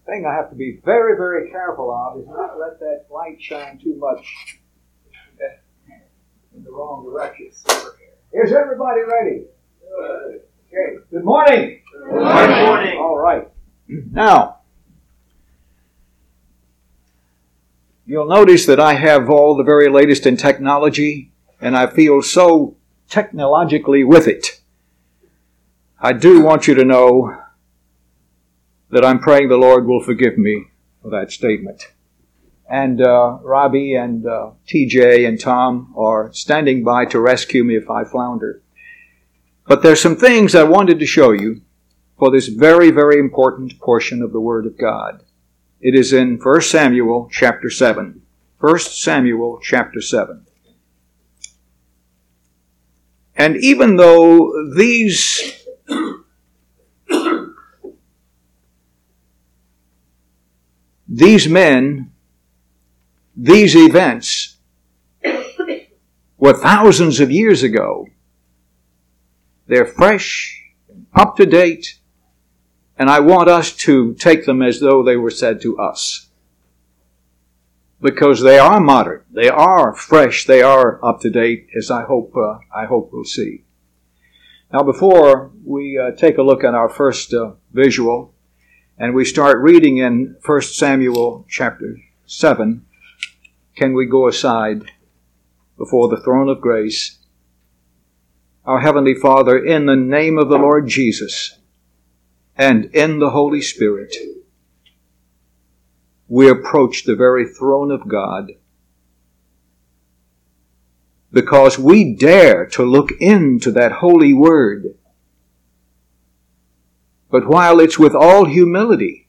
thing I have to be very, very careful of is not let that light shine too much in the wrong direction. Is everybody ready? Okay. Good morning. Good morning. All right. Now, you'll notice that I have all the very latest in technology, and I feel so technologically with it. I do want you to know that I'm praying the Lord will forgive me for that statement. And Robbie and TJ and Tom are standing by to rescue me if I flounder. But there's some things I wanted to show you for this very, very important portion of the Word of God. It is in 1 Samuel chapter 7. 1 Samuel chapter 7. And even though these men, these events were thousands of years ago, they're fresh, up to date, and I want us to take them as though they were said to us. Because they are modern, they are fresh, they are up to date, as I hope we'll see. Now, before we take a look at our first visual, and we start reading in 1 Samuel chapter 7, can we go aside before the throne of grace? Our Heavenly Father, in the name of the Lord Jesus and in the Holy Spirit, we approach the very throne of God because we dare to look into that holy word. But while it's with all humility,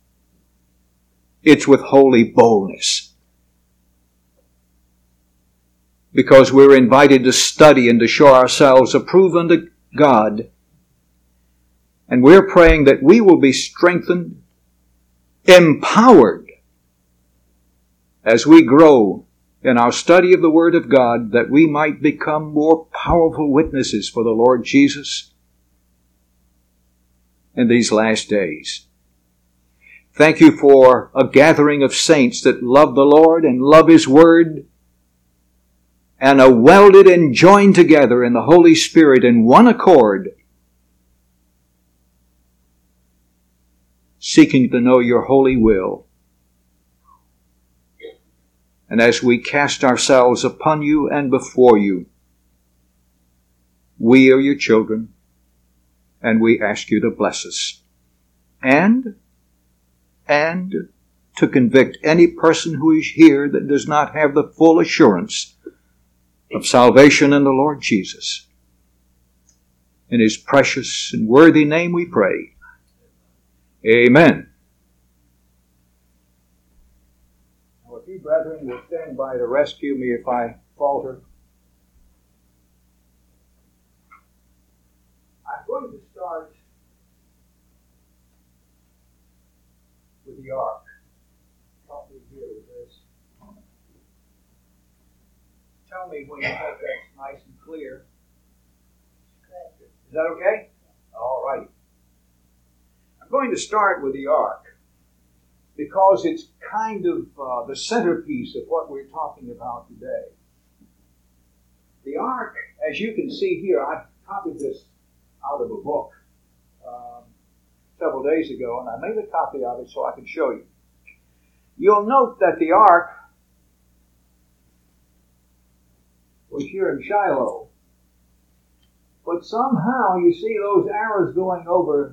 it's with holy boldness. Because we're invited to study and to show ourselves approved unto God. And we're praying that we will be strengthened, empowered, as we grow in our study of the Word of God, that we might become more powerful witnesses for the Lord Jesus in these last days. Thank you for a gathering of saints that love the Lord and love His Word and are welded and joined together in the Holy Spirit in one accord, seeking to know your holy will. And as we cast ourselves upon you and before you, we are your children, and we ask you to bless us. And to convict any person who is here that does not have the full assurance of salvation in the Lord Jesus. In His precious and worthy name we pray. Amen. Now, if you brethren will stand by to rescue me if I falter. I'm going to start with the ark. Help me here with this. Tell me when you think that's nice and clear. Is that okay? All right. I'm going to start with the ark because it's kind of the centerpiece of what we're talking about today. The ark, as you can see here, I copied this out of a book several days ago, and I made a copy of it so I can show you. You'll note that the ark was here in Shiloh. But somehow you see those arrows going over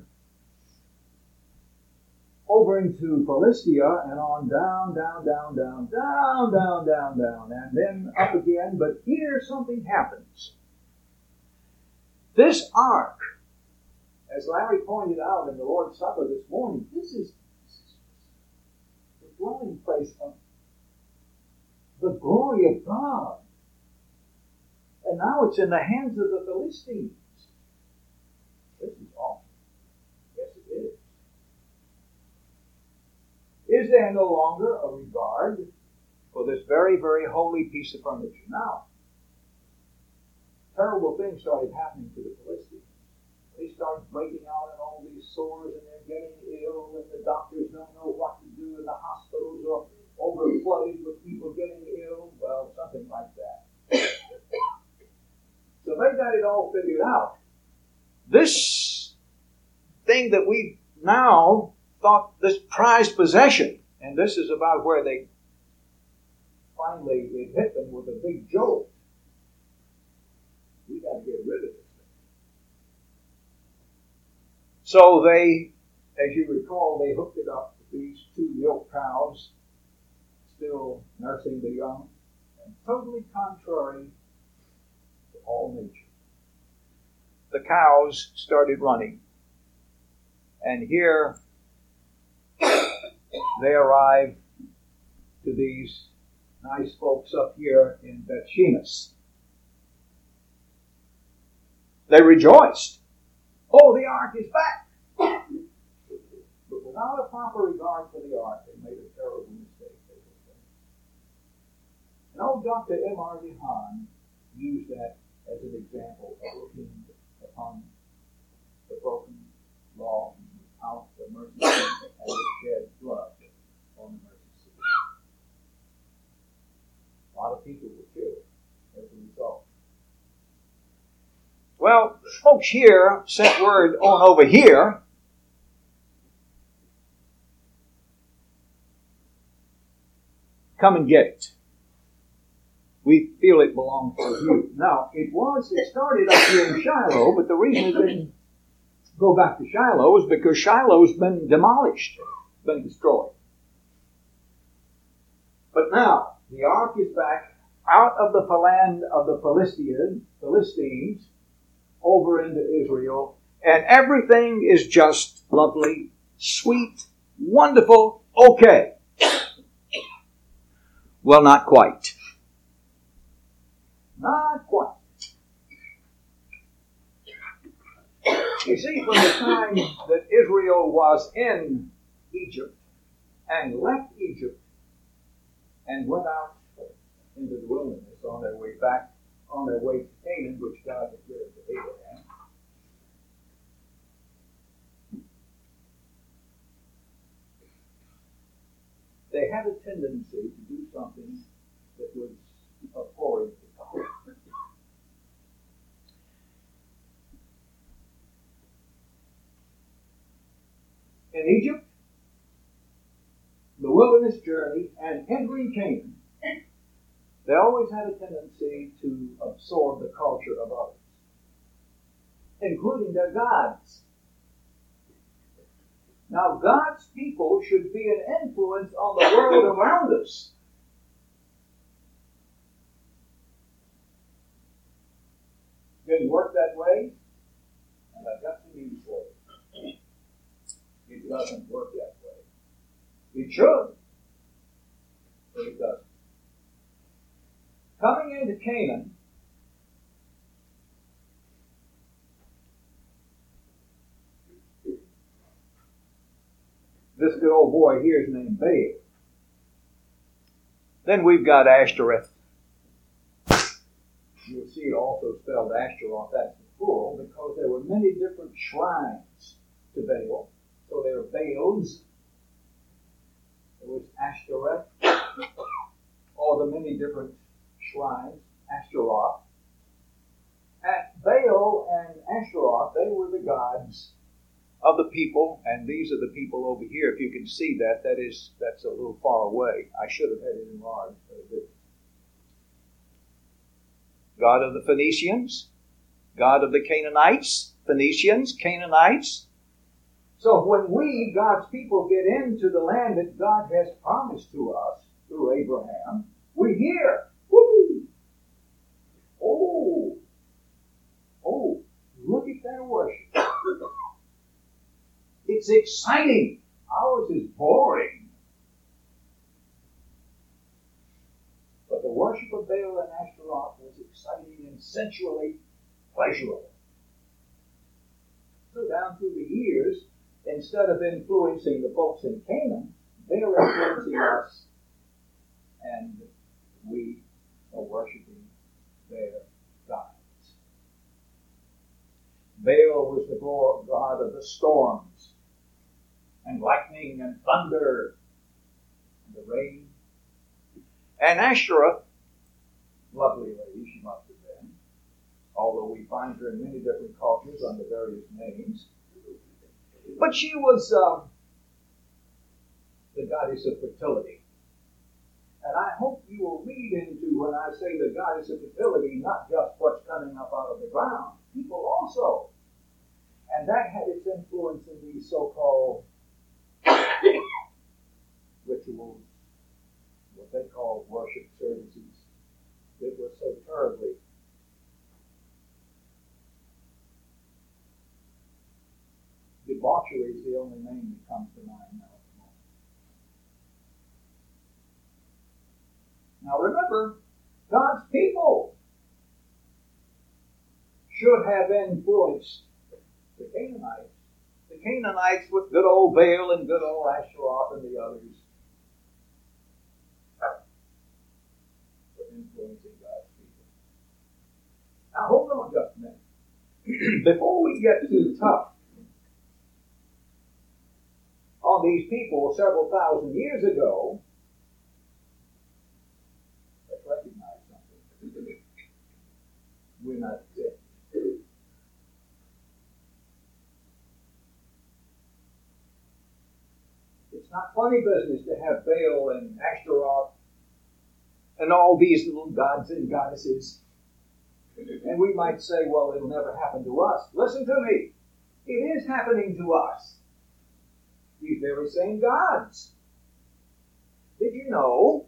into Philistia and on down, and then up again. But here something happens. This ark, as Larry pointed out in the Lord's Supper this morning, this is the dwelling place of the glory of God. And now it's in the hands of the Philistines. This is awesome. Yes, it is. Is there no longer a regard for this very, very holy piece of furniture? Now, terrible things started happening to the Philistines. They started breaking out in all these sores, and they're getting ill, and the doctors don't know this thing that we now thought this prized possession, and this is about where they finally it hit them with a big jolt. We got to get rid of this thing. So they, as you recall, they hooked it up with these 2 milk cows, still nursing the young, and totally contrary to all nature. The cows started running, and here they arrive to these nice folks up here in Beth-Shemesh. They rejoiced. Oh, the ark is back! But without a proper regard for the ark, they made a terrible mistake. And old Dr. M.R. DeHaan used that as an example of looking upon the broken law out the mercy seat and the shed blood on the mercy seat. A lot of people were killed as a result. Well, folks here sent word on over here. Come and get it. We feel it belongs to you. Now, it started up here in Shiloh, but the reason it didn't go back to Shiloh is because Shiloh's been demolished, been destroyed. But now, the ark is back out of the land of the Philistines over into Israel, and everything is just lovely, sweet, wonderful, okay. Well, not quite. Not quite. You see, from the time that Israel was in Egypt and left Egypt and went out into the wilderness on their way back, on their way to Canaan, which God had given to Abraham, they had a tendency to do something that was abhorrent to God. In Egypt, the wilderness journey, and entering Canaan, they always had a tendency to absorb the culture of others, including their gods. Now, God's people should be an influence on the world around us. Didn't work that way, and I've got some news for you. It doesn't work that way. It should, but it doesn't. Coming into Canaan, this good old boy here is named Baal. Then we've got Ashtoreth. You'll see it also spelled Ashtaroth, that's the plural, because there were many different shrines to Baal. So there were Baals. There was Ashtoreth, all the many different shrines, Ashtaroth. Baal and Ashtaroth, they were the gods of the people, and these are the people over here. If you can see that, that's a little far away. I should have had it enlarged, but I didn't. God of the Phoenicians, God of the Canaanites, Phoenicians, Canaanites. So when we, God's people, get into the land that God has promised to us through Abraham, we hear, whoo! Oh, look at their worship. It's exciting. Ours is boring. But the worship of Baal and Ashtaroth was exciting and sensually pleasurable. So down through the years, instead of influencing the folks in Canaan, they are influencing us, and we are worshiping their gods. Baal was the god of the storms, and lightning, and thunder, and the rain. And Ashtoreth, lovely lady she must have been, although we find her in many different cultures under various names. But she was the goddess of fertility. And I hope you will read into, when I say the goddess of fertility, not just what's coming up out of the ground, people also. And that had its influence in these so-called rituals, what they call worship services. It was so terribly debauchery is the only name that comes to mind now. Now remember, God's people should have influenced the Canaanites. The Canaanites with good old Baal and good old Asheroth and the others were influencing God's people. Now hold on just a minute. Before we get too tough on these people several thousand years ago, let's recognize something. We're not exempt. It's not funny business to have Baal and Ashtaroth and all these little gods and goddesses. And we might say, well, it'll never happen to us. Listen to me. It is happening to us. These very same gods. Did you know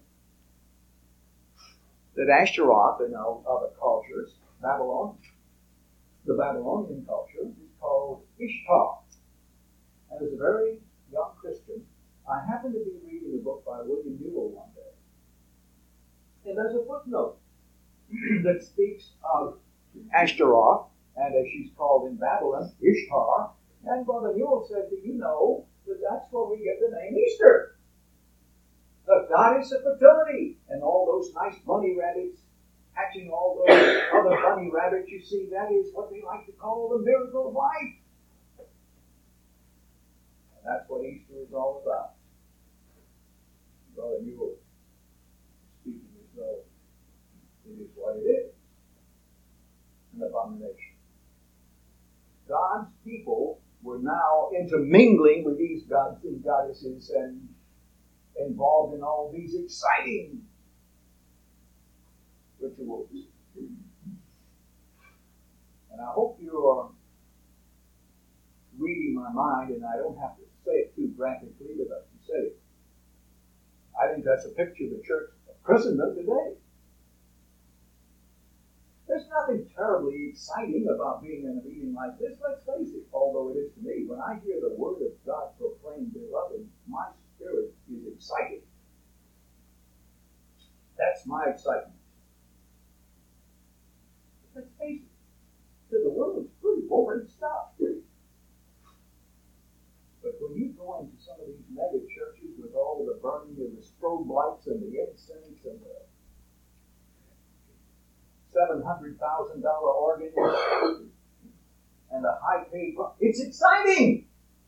that Ashtaroth in other cultures, Babylon, the Babylonian culture, is called Ishtar? And as a very young Christian, I happened to be reading a book by William Newell one day. And there's a footnote that speaks of Ashtaroth, and as she's called in Babylon, Ishtar. And Brother Newell said, do you know that that's where we get the name Easter? The goddess of fertility. And all those nice bunny rabbits hatching all those other bunny rabbits you see, that is what they like to call the miracle of life. And that's what Easter is all about. Brother Newell speaking as though it is what it is. An abomination. God's people were now intermingling with these gods and goddesses and involved in all these exciting rituals. And I hope you are reading my mind, and I don't have to say it too graphically, but I can say it. I think that's a picture of the church of Christendom today. There's nothing terribly exciting about being in a meeting like this, let's face it, although it is to me. When I hear the word of God proclaimed, beloved, my spirit is excited. That's my excitement. Let's face it, to the world it's pretty boring stuff. But when you go into some of these mega churches with all the burning of the strobe lights and the incense and the $700,000 organ and the high-paid, it's exciting,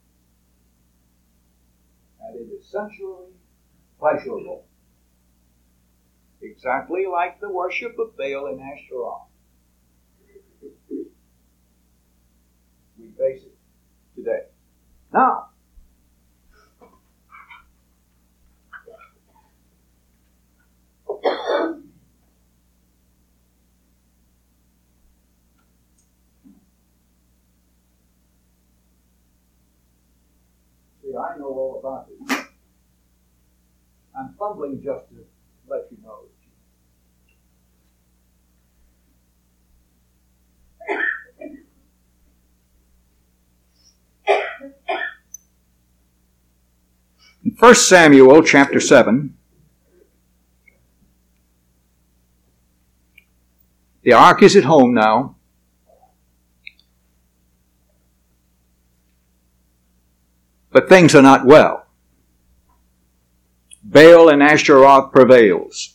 and it is sensually pleasurable, exactly like the worship of Baal and Ashtaroth. We face it today. Now, I know all about it. I'm fumbling just to let you know. In 1 Samuel chapter 7, the ark is at home now. But things are not well. Baal and Ashtaroth prevails.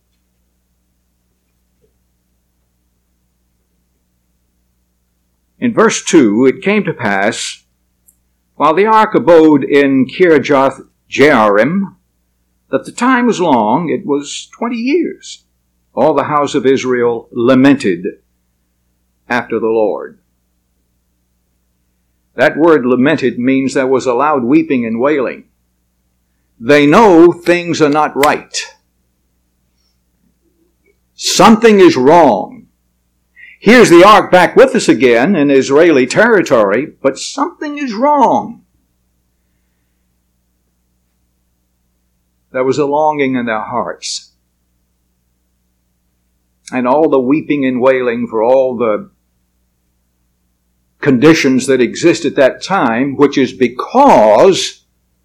In verse 2, it came to pass, while the ark abode in Kirjath Jearim, that the time was long, it was 20 years. All the house of Israel lamented after the Lord. That word lamented means there was a loud weeping and wailing. They know things are not right. Something is wrong. Here's the ark back with us again in Israeli territory, but something is wrong. There was a longing in their hearts. And all the weeping and wailing for all the conditions that exist at that time, which is because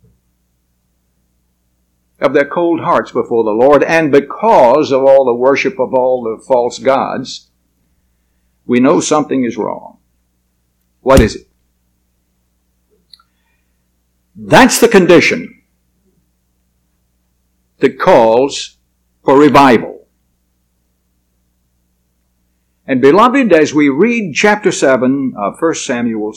of their cold hearts before the Lord and because of all the worship of all the false gods, we know something is wrong. What is it? That's the condition that calls for revival. And beloved, as we read chapter 7 of 1 Samuel,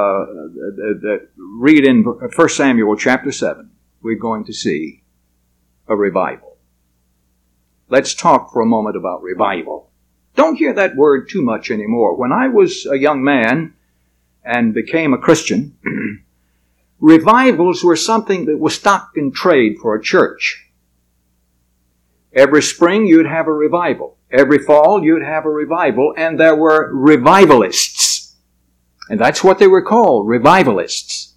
read in 1 Samuel chapter 7, we're going to see a revival. Let's talk for a moment about revival. Don't hear that word too much anymore. When I was a young man and became a Christian, revivals were something that was stock in trade for a church. Every spring you'd have a revival. Every fall you'd have a revival, and there were revivalists. And that's what they were called, revivalists.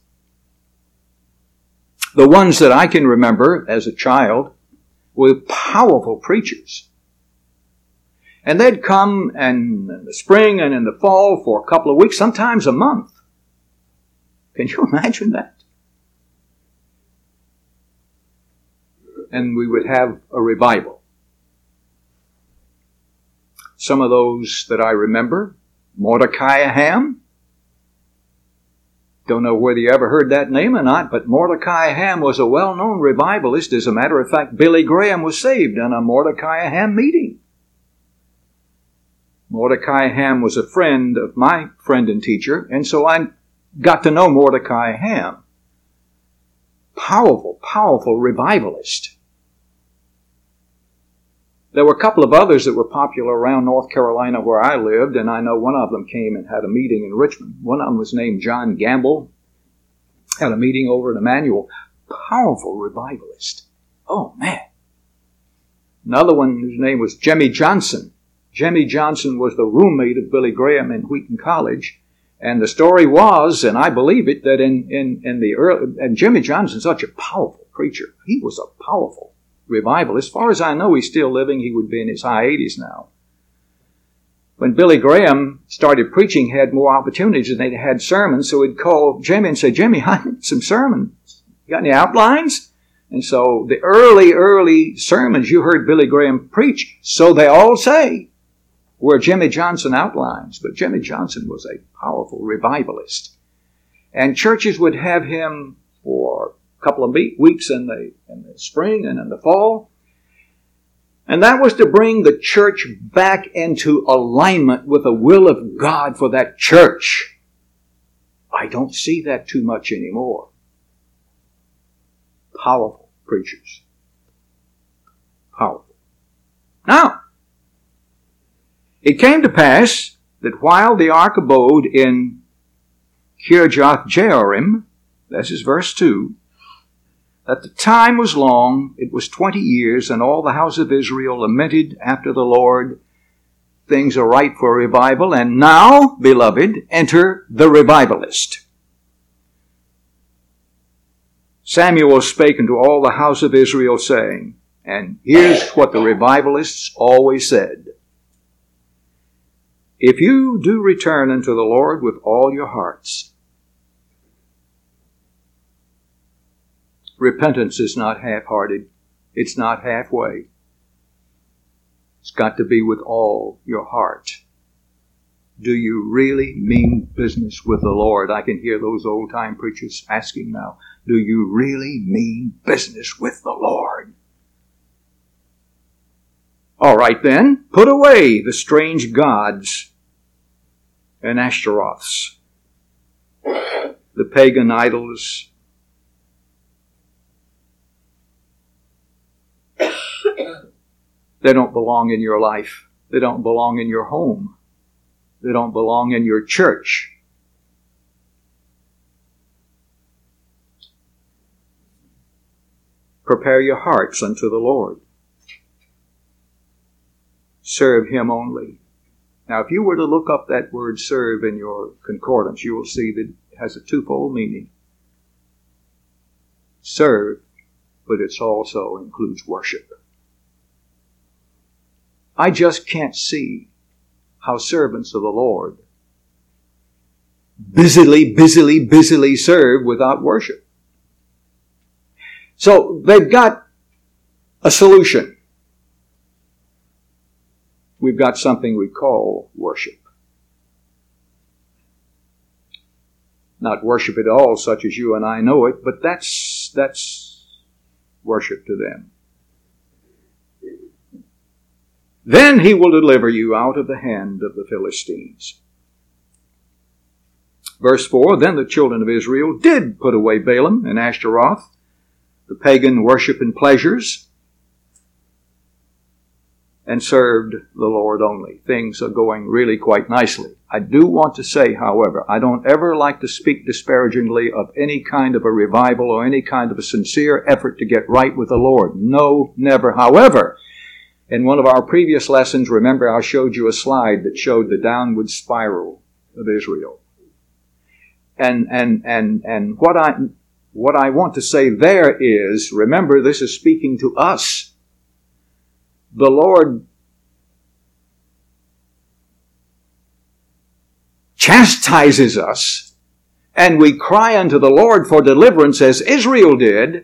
The ones that I can remember as a child were powerful preachers. And they'd come in the spring and in the fall for a couple of weeks, sometimes a month. Can you imagine that? And we would have a revival. Some of those that I remember, Mordecai Ham. Don't know whether you ever heard that name or not, but Mordecai Ham was a well-known revivalist. As a matter of fact, Billy Graham was saved in a Mordecai Ham meeting. Mordecai Ham was a friend of my friend and teacher, and so I got to know Mordecai Ham. Powerful, powerful revivalist. There were a couple of others that were popular around North Carolina where I lived, and I know one of them came and had a meeting in Richmond. One of them was named John Gamble. Had a meeting over at Emmanuel. Powerful revivalist. Oh, man. Another one whose name was Jimmy Johnson. Jimmy Johnson was the roommate of Billy Graham in Wheaton College. And the story was, and I believe it, that in the early, and Jimmy Johnson's such a powerful preacher. He was a powerful revival. As far as I know, he's still living. He would be in his high 80s now. When Billy Graham started preaching, he had more opportunities and they had sermons, so he'd call Jimmy and say, Jimmy, I need some sermons. You got any outlines? And so the early sermons you heard Billy Graham preach, so they all say, were Jimmy Johnson outlines. But Jimmy Johnson was a powerful revivalist. And churches would have him for couple of weeks in the spring and in the fall. And that was to bring the church back into alignment with the will of God for that church. I don't see that too much anymore. Powerful preachers. Powerful. Now, it came to pass that while the ark abode in Kirjath Jearim, this is verse 2, that the time was long, it was 20 years, and all the house of Israel lamented after the Lord. Things are ripe for revival, and now, beloved, enter the revivalist. Samuel spake unto all the house of Israel, saying, and here's what the revivalists always said, if you do return unto the Lord with all your hearts, repentance is not half-hearted. It's not halfway. It's got to be with all your heart. Do you really mean business with the Lord? I can hear those old-time preachers asking now, do you really mean business with the Lord? All right then, put away the strange gods and Ashtaroths, the pagan idols. They don't belong in your life. They don't belong in your home. They don't belong in your church. Prepare your hearts unto the Lord. Serve Him only. Now, if you were to look up that word serve in your concordance, you will see that it has a twofold meaning. Serve, but it also includes worship. I just can't see how servants of the Lord busily serve without worship. So they've got a solution. We've got something we call worship. Not worship at all, such as you and I know it, but that's worship to them. Then He will deliver you out of the hand of the Philistines. Verse 4, then the children of Israel did put away Balaam and Ashtaroth, the pagan worship and pleasures, and served the Lord only. Things are going really quite nicely. I do want to say, however, I don't ever like to speak disparagingly of any kind of a revival or any kind of a sincere effort to get right with the Lord. No, never. However, in one of our previous lessons, remember I showed you a slide that showed the downward spiral of Israel. And what I want to say there is, remember, this is speaking to us. The Lord chastises us, and we cry unto the Lord for deliverance as Israel did.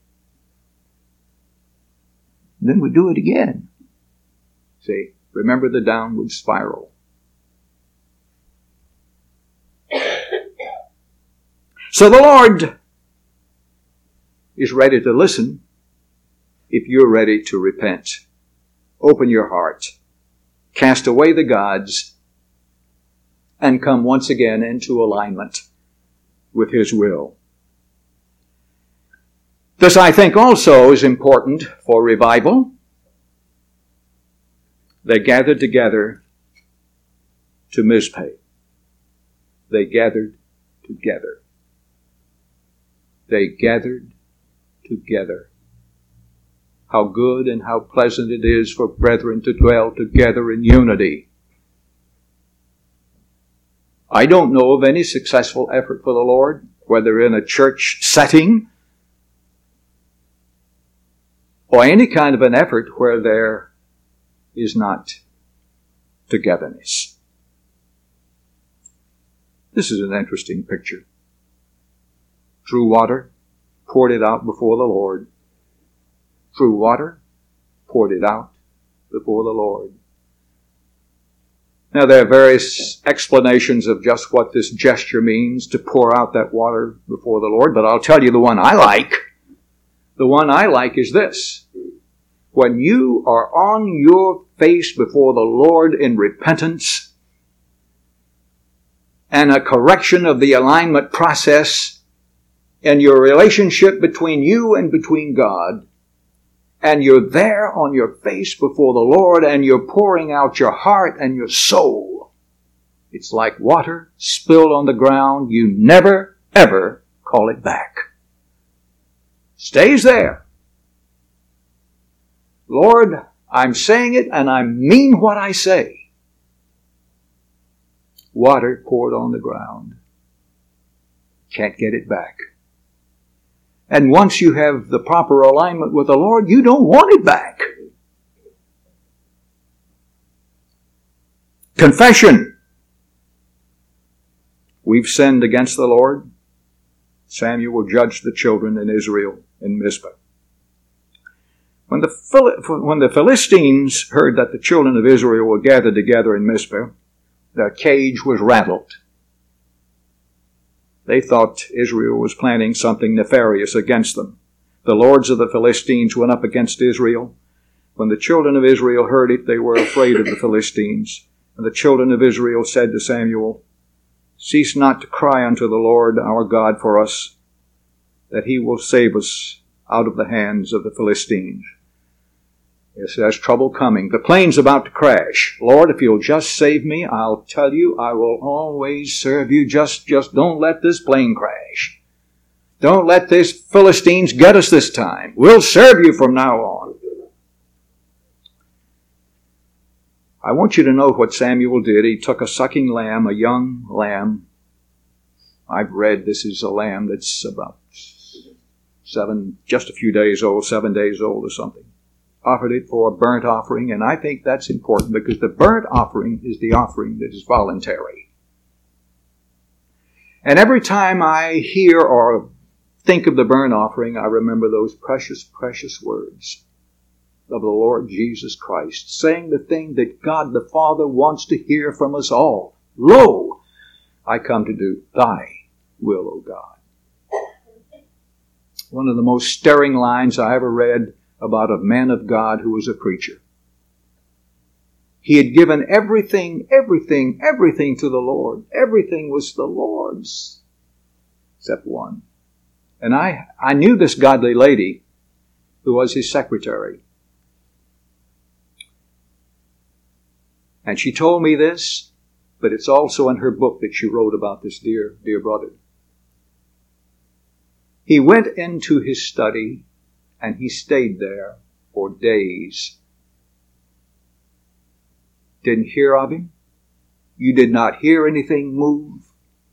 Then we do it again. See, remember the downward spiral. So the Lord is ready to listen if you're ready to repent. Open your heart, cast away the gods, and come once again into alignment with His will. This, I think, also is important for revival. They gathered together to Mizpeh. They gathered together. They gathered together. How good and how pleasant it is for brethren to dwell together in unity. I don't know of any successful effort for the Lord, whether in a church setting or any kind of an effort where there is not togetherness. This is an interesting picture. Drew water, poured it out before the Lord. Drew water, poured it out before the Lord. Now, there are various explanations of just what this gesture means, to pour out that water before the Lord, but I'll tell you the one I like. The one I like is this. When you are on your face before the Lord in repentance and a correction of the alignment process in your relationship between you and between God, and you're there on your face before the Lord and you're pouring out your heart and your soul, it's like water spilled on the ground. You never, ever call it back. Stays there. Lord, I'm saying it and I mean what I say. Water poured on the ground. Can't get it back. And once you have the proper alignment with the Lord, you don't want it back. Confession. We've sinned against the Lord. Samuel judged the children in Israel in Mizpah. When the Philistines heard that the children of Israel were gathered together in Mizpah, their cage was rattled. They thought Israel was planning something nefarious against them. The lords of the Philistines went up against Israel. When the children of Israel heard it, they were afraid of the Philistines. And the children of Israel said to Samuel, "Cease not to cry unto the Lord our God for us, that He will save us out of the hands of the Philistines." Yes, there's trouble coming. The plane's about to crash. Lord, if you'll just save me, I'll tell you, I will always serve you. Just don't let this plane crash. Don't let these Philistines get us this time. We'll serve you from now on. I want you to know what Samuel did. He took a sucking lamb, a young lamb. I've read this is a lamb that's about just a few days old, 7 days old or something. Offered it for a burnt offering, and I think that's important because the burnt offering is the offering that is voluntary. And every time I hear or think of the burnt offering, I remember those precious, precious words of the Lord Jesus Christ, saying the thing that God the Father wants to hear from us all. Lo, I come to do thy will, O God. One of the most stirring lines I ever read about a man of God who was a preacher. He had given everything to the Lord. Everything was the Lord's, except one. And I knew this godly lady who was his secretary. And she told me this, but it's also in her book that she wrote about this dear brother. He went into his study and he stayed there for days. Didn't hear of him. You did not hear anything move.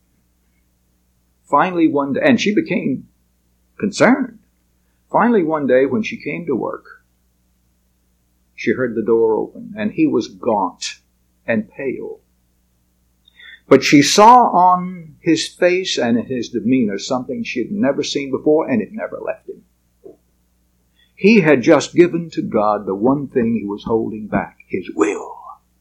Finally one day, and she became concerned. Finally one day when she came to work, she heard the door open and he was gaunt and pale. But she saw on his face and in his demeanor something she had never seen before, and it never left him. He had just given to God the one thing he was holding back, his will.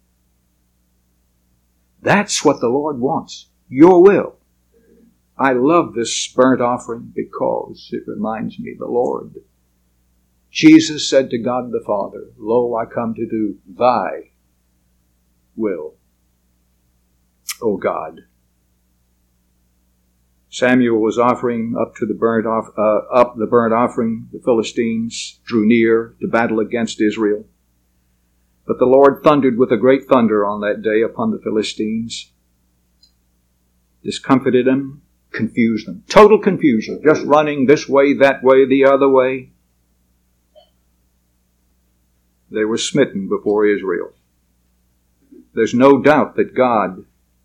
That's what the Lord wants, your will. I love this burnt offering because it reminds me of the Lord. Jesus said to God the Father, Lo, I come to do thy will, O God. Samuel was offering up the burnt offering. The Philistines drew near to battle against Israel. But the Lord thundered with a great thunder on that day upon the Philistines, discomfited them, confused them. Total confusion, just running this way, that way, the other way. They were smitten before Israel. There's no doubt that God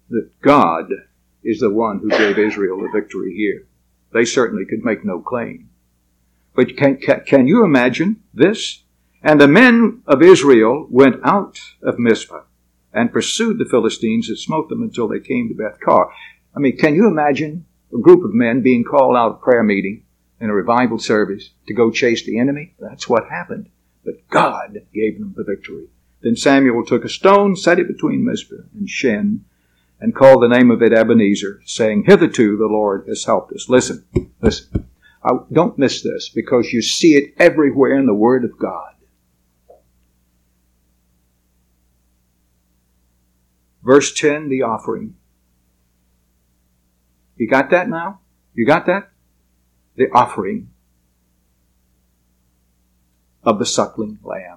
is the one who gave Israel the victory here. They certainly could make no claim. But can you imagine this? And the men of Israel went out of Mizpah and pursued the Philistines and smote them until they came to Beth-kar. I mean, can you imagine a group of men being called out at prayer meeting in a revival service to go chase the enemy? That's what happened. But God gave them the victory. Then Samuel took a stone, set it between Mizpah and Shen, and called the name of it Ebenezer, saying, Hitherto the Lord has helped us. Listen. Don't miss this, because you see it everywhere in the Word of God. Verse 10, the offering. You got that now? You got that? The offering of the suckling lamb.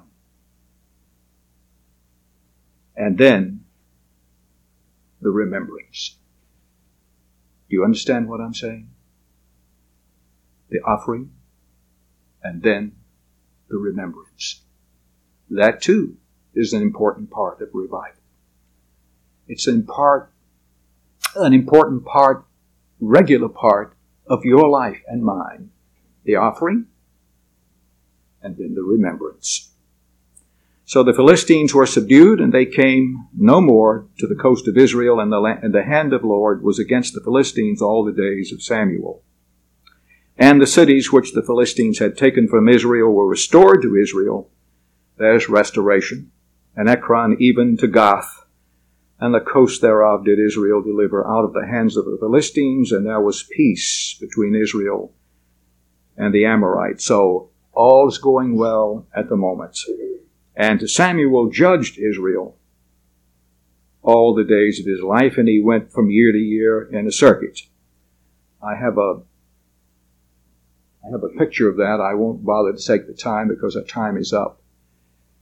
And then the remembrance. Do you understand what I'm saying? The offering and then the remembrance. That too is an important part of revival. It's an important part, regular part of your life and mine. The offering and then the remembrance. So the Philistines were subdued, and they came no more to the coast of Israel, and the hand of the Lord was against the Philistines all the days of Samuel. And the cities which the Philistines had taken from Israel were restored to Israel. There's restoration. And Ekron even to Gath, and the coast thereof did Israel deliver out of the hands of the Philistines, and there was peace between Israel and the Amorites. So all's going well at the moment. And Samuel judged Israel all the days of his life, and he went from year to year in a circuit. I have a picture of that. I won't bother to take the time because our time is up.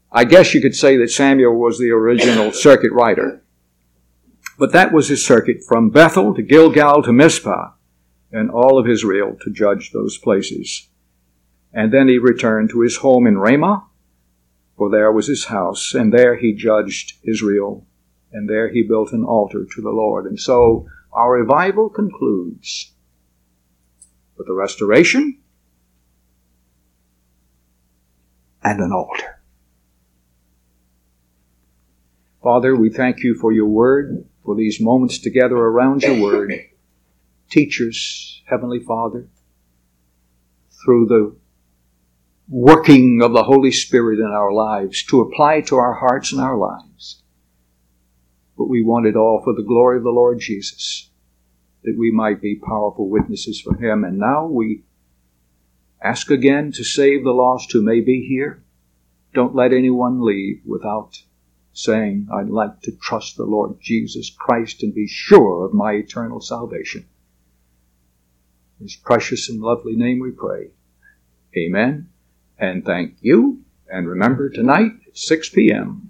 I guess you could say that Samuel was the original circuit rider. But that was his circuit from Bethel to Gilgal to Mizpah, and all of Israel to judge those places. And then he returned to his home in Ramah, for there was his house, and there he judged Israel, and there he built an altar to the Lord. And so our revival concludes with a restoration and an altar. Father, we thank you for your word, for these moments together around your word. Teach us, Heavenly Father, through the working of the Holy Spirit in our lives, to apply to our hearts and our lives. But we want it all for the glory of the Lord Jesus, that we might be powerful witnesses for him. And now we ask again to save the lost who may be here. Don't let anyone leave without saying, I'd like to trust the Lord Jesus Christ and be sure of my eternal salvation. In his precious and lovely name we pray. Amen. And thank you. And remember, tonight at 6 p.m.,